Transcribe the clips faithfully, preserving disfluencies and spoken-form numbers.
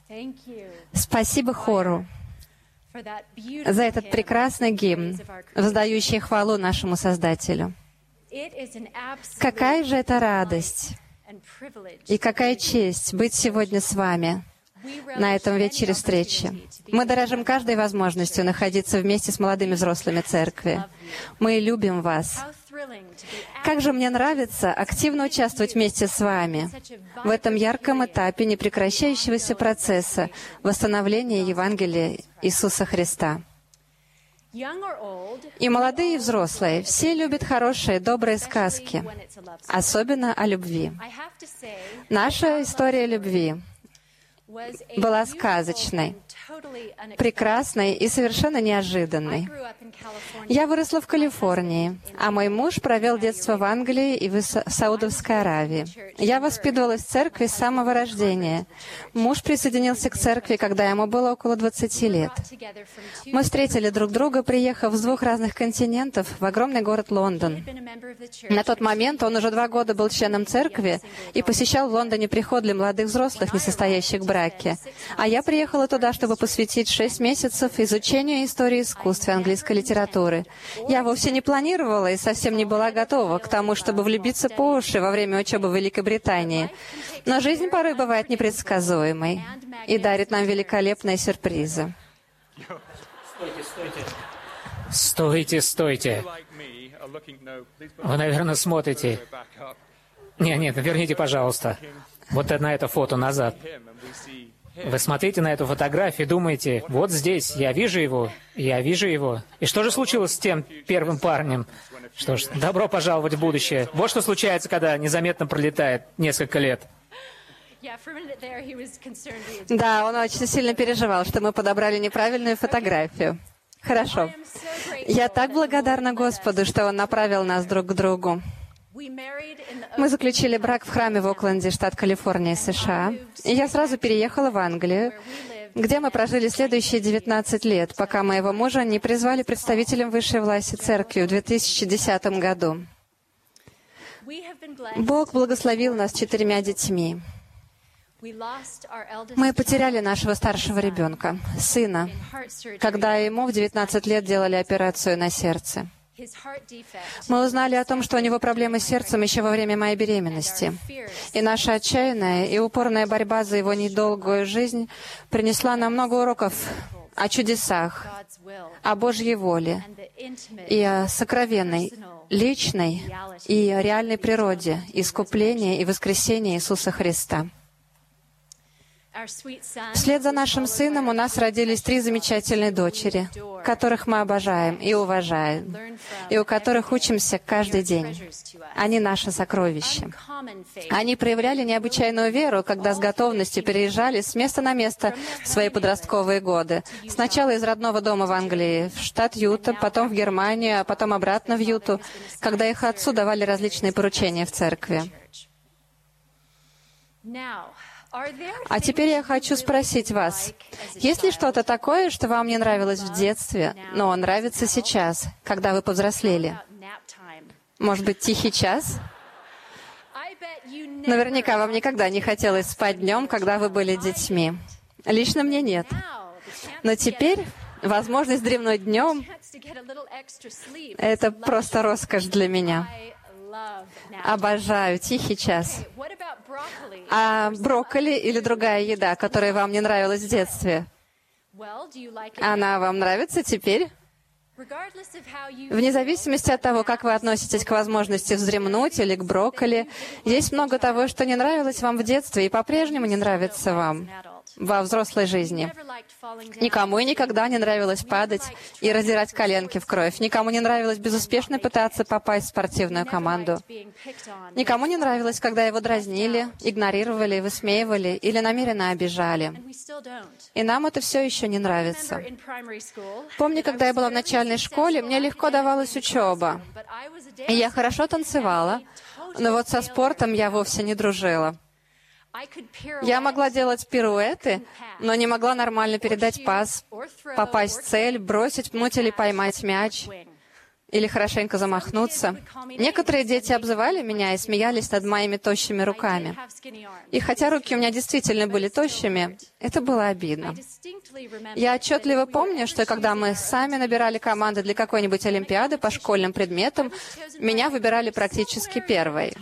Спасибо хору за этот прекрасный гимн, воздающий хвалу нашему Создателю. Какая же это радость и какая честь быть сегодня с вами на этом вечере встречи. Мы дорожим каждой возможностью находиться вместе с молодыми взрослыми церкви. Мы любим вас. Как же мне нравится активно участвовать вместе с вами в этом ярком этапе непрекращающегося процесса восстановления Евангелия Иисуса Христа. И молодые, и взрослые, все любят хорошие, добрые сказки, особенно о любви. Наша история любви была сказочной, прекрасной и совершенно неожиданной. Я выросла в Калифорнии, а мой муж провел детство в Англии и в Саудовской Аравии. Я воспитывалась в церкви с самого рождения. Муж присоединился к церкви, когда ему было около двадцати лет. Мы встретили друг друга, приехав с двух разных континентов в огромный город Лондон. На тот момент он уже два года был членом церкви и посещал в Лондоне приход для молодых взрослых, не состоящих в браке. А я приехала туда, чтобы посвятить шесть месяцев изучению истории искусств и английской литературы. Я вовсе не планировала и совсем не была готова к тому, чтобы влюбиться по уши во время учебы в Великобритании. Но жизнь порой бывает непредсказуемой и дарит нам великолепные сюрпризы. Стойте, стойте. Вы, наверное, смотрите. Нет, нет, верните, пожалуйста. Вот на это фото назад. Вы смотрите на эту фотографию и думаете, вот здесь, я вижу его, я вижу его. И что же случилось с тем первым парнем? Что ж, добро пожаловать в будущее. Вот что случается, когда незаметно пролетает несколько лет. Да, он очень сильно переживал, что мы подобрали неправильную фотографию. Хорошо. Я так благодарна Господу, что Он направил нас друг к другу. Мы заключили брак в храме в Окленде, штат Калифорния, США. И я сразу переехала в Англию, где мы прожили следующие девятнадцать лет, пока моего мужа не призвали представителем высшей власти церкви в две тысячи десятом году. Бог благословил нас четырьмя детьми. Мы потеряли нашего старшего ребенка, сына, когда ему в девятнадцать лет делали операцию на сердце. Мы узнали о том, что у него проблемы с сердцем еще во время моей беременности. И наша отчаянная и упорная борьба за его недолгую жизнь принесла нам много уроков о чудесах, о Божьей воле и о сокровенной, личной и реальной природе искупления и воскресения Иисуса Христа. Вслед за нашим сыном у нас родились три замечательные дочери, которых мы обожаем и уважаем, и у которых учимся каждый день. Они наше сокровище. Они проявляли необычайную веру, когда с готовностью переезжали с места на место в свои подростковые годы. Сначала из родного дома в Англии, в штат Юта, потом в Германию, а потом обратно в Юту, когда их отцу давали различные поручения в церкви. А теперь я хочу спросить вас, есть ли что-то такое, что вам не нравилось в детстве, но нравится сейчас, когда вы повзрослели? Может быть, тихий час? Наверняка вам никогда не хотелось спать днем, когда вы были детьми. Лично мне нет. Но теперь возможность дремнуть днем — это просто роскошь для меня. Обожаю тихий час. А брокколи или другая еда, которая вам не нравилась в детстве, она вам нравится теперь? Вне зависимости от того, как вы относитесь к возможности вздремнуть или к брокколи, есть много того, что не нравилось вам в детстве и по-прежнему не нравится вам во взрослой жизни. Никому и никогда не нравилось падать и раздирать коленки в кровь. Никому не нравилось безуспешно пытаться попасть в спортивную команду. Никому не нравилось, когда его дразнили, игнорировали, высмеивали или намеренно обижали. И нам это все еще не нравится. Помню, когда я была в начальной школе, мне легко давалась учеба. И я хорошо танцевала, но вот со спортом я вовсе не дружила. Я могла делать пируэты, но не могла нормально передать пас, попасть в цель, бросить, пнуть или поймать мяч. или хорошенько замахнуться. Некоторые дети обзывали меня и смеялись над моими тощими руками. И хотя руки у меня действительно были тощими, это было обидно. Я отчетливо помню, что когда мы сами набирали команды для какой-нибудь олимпиады по школьным предметам, меня выбирали практически первой.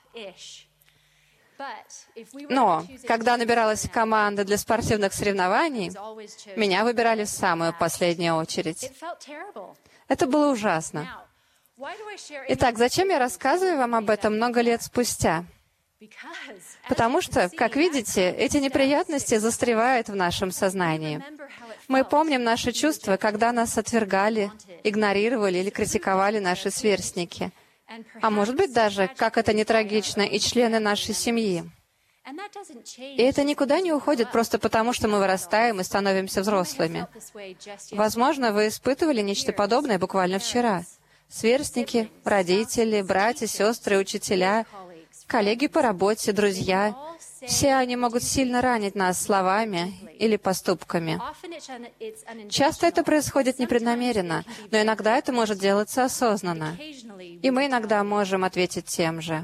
Но когда набиралась команда для спортивных соревнований, меня выбирали в самую последнюю очередь. Это было ужасно. Итак, зачем я рассказываю вам об этом много лет спустя? Потому что, как видите, эти неприятности застревают в нашем сознании. Мы помним наши чувства, когда нас отвергали, игнорировали или критиковали наши сверстники. А может быть даже, как это не трагично, и члены нашей семьи. И это никуда не уходит просто потому, что мы вырастаем и становимся взрослыми. Возможно, вы испытывали нечто подобное буквально вчера. Сверстники, родители, братья, сестры, учителя, коллеги по работе, друзья — все они могут сильно ранить нас словами или поступками. Часто это происходит непреднамеренно, но иногда это может делаться осознанно. И мы иногда можем ответить тем же.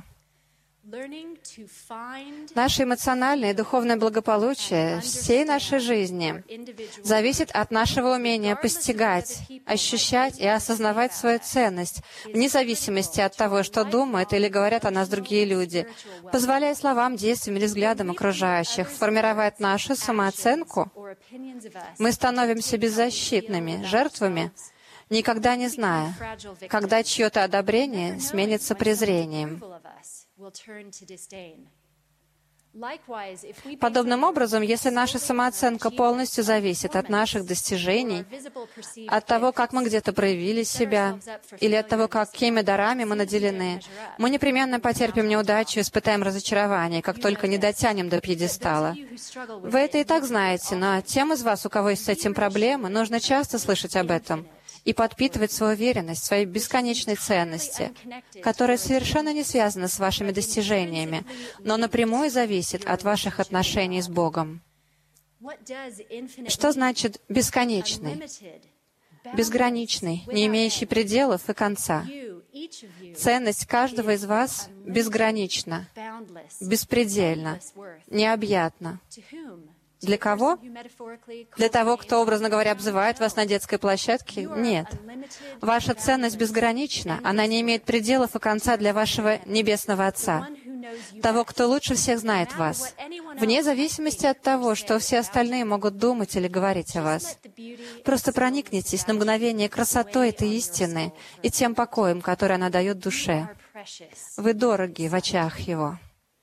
Наше эмоциональное и духовное благополучие всей нашей жизни зависит от нашего умения постигать, ощущать и осознавать свою ценность, вне зависимости от того, что думают или говорят о нас другие люди, позволяя словам, действиям или взглядам окружающих формировать нашу самооценку. Мы становимся беззащитными, жертвами, никогда не зная, когда чье-то одобрение сменится презрением. Подобным образом, если наша самооценка полностью зависит от наших достижений, от того, как мы где-то проявили себя, или от того, какими дарами мы наделены, мы непременно потерпим неудачу и испытаем разочарование, как только не дотянем до пьедестала. Вы это и так знаете, но тем из вас, у кого есть с этим проблемы, нужно часто слышать об этом и подпитывать свою уверенность в своей бесконечной ценности, которая совершенно не связана с вашими достижениями, но напрямую зависит от ваших отношений с Богом. Что значит «бесконечный»? Безграничный, не имеющий пределов и конца. Ценность каждого из вас безгранична, беспредельна, необъятна. Для кого? Для того, кто, образно говоря, обзывает вас на детской площадке? Нет. Ваша ценность безгранична. Она не имеет пределов и конца для вашего Небесного Отца, того, кто лучше всех знает вас, вне зависимости от того, что все остальные могут думать или говорить о вас. Просто проникнитесь на мгновение красотой этой истины и тем покоем, который она дает душе. Вы дороги в очах Его.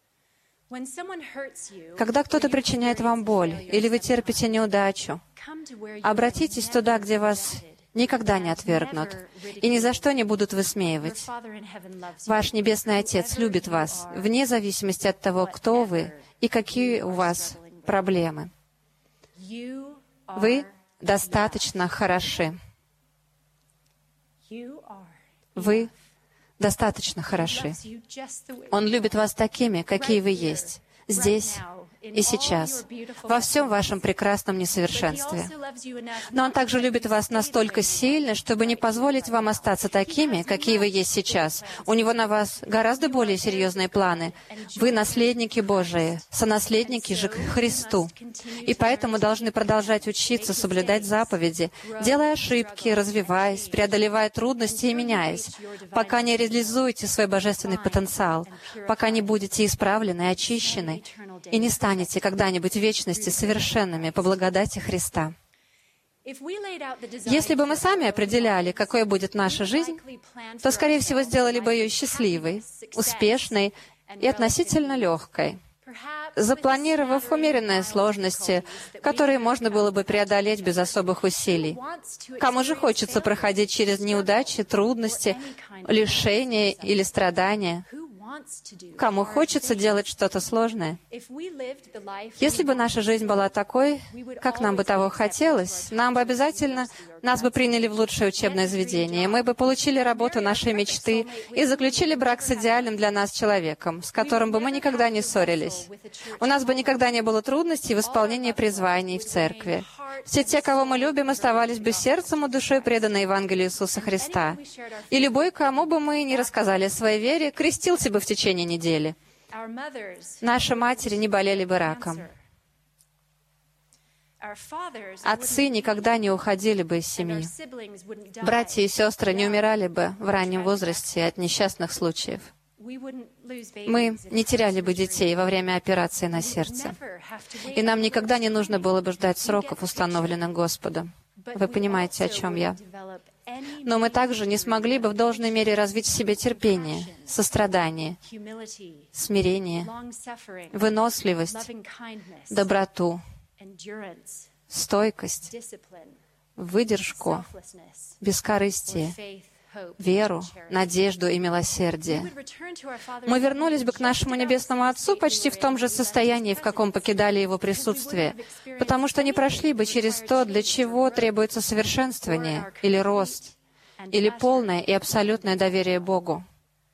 Когда кто-то причиняет вам боль, или вы терпите неудачу, обратитесь туда, где вас никогда не отвергнут и ни за что не будут высмеивать. Ваш Небесный Отец любит вас, вне зависимости от того, кто вы и какие у вас проблемы. Вы достаточно хороши. Вы достаточно хороши. Он любит вас такими, какие вы есть, здесь и сейчас, во всем вашем прекрасном несовершенстве. Но Он также любит вас настолько сильно, чтобы не позволить вам остаться такими, какие вы есть сейчас. У Него на вас гораздо более серьезные планы. Вы наследники Божии, сонаследники же к Христу. И поэтому должны продолжать учиться соблюдать заповеди, делая ошибки, развиваясь, преодолевая трудности и меняясь, пока не реализуете свой божественный потенциал, пока не будете исправлены и очищены, и не станете когда-нибудь в вечности совершенными по благодати Христа. Если бы мы сами определяли, какой будет наша жизнь, то, скорее всего, сделали бы ее счастливой, успешной и относительно легкой, запланировав умеренные сложности, которые можно было бы преодолеть без особых усилий. Кому же хочется проходить через неудачи, трудности, лишения или страдания? Кому хочется делать что-то сложное? Если бы наша жизнь была такой, как нам бы того хотелось, нам бы обязательно, нас бы приняли в лучшее учебное заведение, мы бы получили работу нашей мечты и заключили брак с идеальным для нас человеком, с которым бы мы никогда не ссорились. У нас бы никогда не было трудностей в исполнении призваний в церкви. все те, кого мы любим, оставались бы сердцем и душой преданы Евангелию Иисуса Христа. И любой, кому бы мы ни рассказали о своей вере, крестился бы в течение недели. Наши матери не болели бы раком. Отцы никогда не уходили бы из семьи. Братья и сестры не умирали бы в раннем возрасте от несчастных случаев. Мы не теряли бы детей во время операции на сердце. И нам никогда не нужно было бы ждать сроков, установленных Господом. Вы понимаете, о чем я? Но мы также не смогли бы в должной мере развить в себе терпение, сострадание, смирение, выносливость, доброту, стойкость, выдержку, бескорыстие, веру, надежду и милосердие. Мы вернулись бы к нашему Небесному Отцу почти в том же состоянии, в каком покидали Его присутствие, потому что не прошли бы через то, для чего требуется совершенствование, или рост, или полное и абсолютное доверие Богу.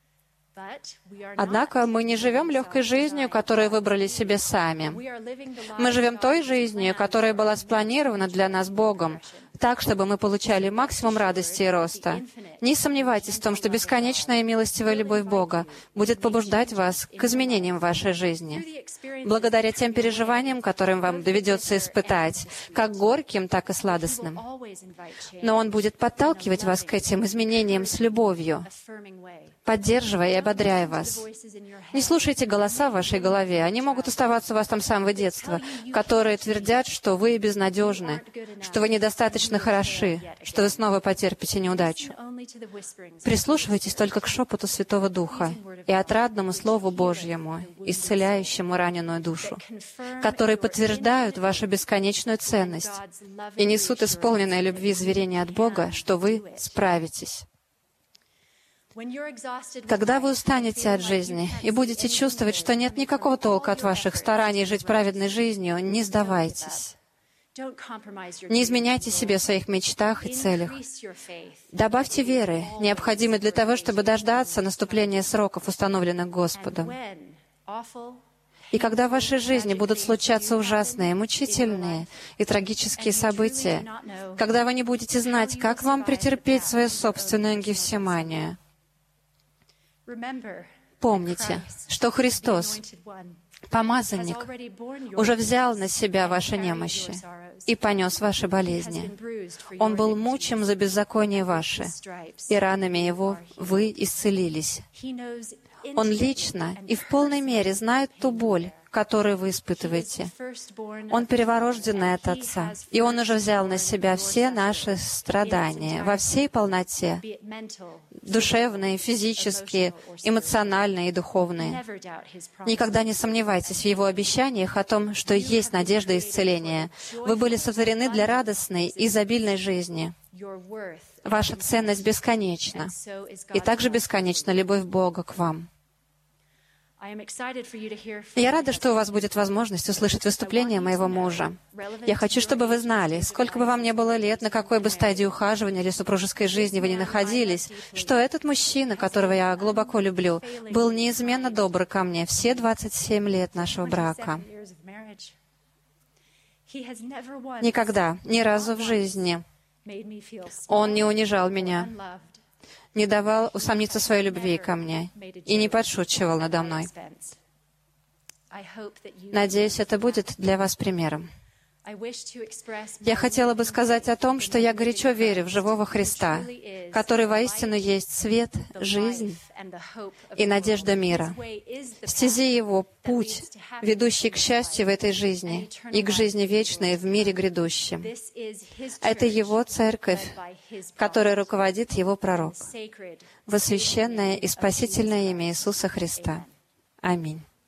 Однако мы не живем легкой жизнью, которую выбрали себе сами. Мы живем той жизнью, которая была спланирована для нас Богом, так, чтобы мы получали максимум радости и роста. Не сомневайтесь в том, что бесконечная и милостивая любовь Бога будет побуждать вас к изменениям в вашей жизни. Благодаря тем переживаниям, которым вам доведется испытать, как горьким, так и сладостным. Но Он будет подталкивать вас к этим изменениям с любовью, поддерживая и ободряя вас. Не слушайте голоса в вашей голове, они могут оставаться у вас там с самого детства, которые твердят, что вы безнадежны, что вы недостаточно хороши, что вы снова потерпите неудачу. Прислушивайтесь только к шепоту Святого Духа и отрадному Слову Божьему, исцеляющему раненую душу, которые подтверждают вашу бесконечную ценность и несут исполненное любви заверение от Бога, что вы справитесь. Когда вы устанете от жизни и будете чувствовать, что нет никакого толка от ваших стараний жить праведной жизнью, не сдавайтесь. Не изменяйте себе в своих мечтах и целях. Добавьте веры, необходимой для того, чтобы дождаться наступления сроков, установленных Господом. И когда в вашей жизни будут случаться ужасные, мучительные и трагические события, когда вы не будете знать, как вам претерпеть свою собственную Гефсиманию, помните, что Христос, Помазанник, уже взял на себя ваши немощи и понес ваши болезни. Он был мучим за беззаконие ваше, и ранами Его вы исцелились. Он лично и в полной мере знает ту боль, которую вы испытываете. Он перворожденный от Отца, и Он уже взял на себя все наши страдания во всей полноте, душевные, физические, эмоциональные и духовные. Никогда не сомневайтесь в Его обещаниях о том, что есть надежда исцеления. Вы были сотворены для радостной и изобильной жизни. Ваша ценность бесконечна, и также бесконечна любовь Бога к вам. Я рада, что у вас будет возможность услышать выступление моего мужа. Я хочу, чтобы вы знали, сколько бы вам ни было лет, на какой бы стадии ухаживания или супружеской жизни вы ни находились, что этот мужчина, которого я глубоко люблю, был неизменно добр ко мне все двадцать семь лет нашего брака. Никогда, ни разу в жизни он не унижал меня, не давал усомниться в своей любви ко мне и не подшучивал надо мной. Надеюсь, это будет для вас примером. Я хотела бы сказать о том, что я горячо верю в живого Христа, который воистину есть свет, жизнь и надежда мира. В стези Его путь, ведущий к счастью в этой жизни и к жизни вечной в мире грядущем. Это Его церковь, которой руководит Его пророк, во священное и спасительное имя Иисуса Христа. Аминь.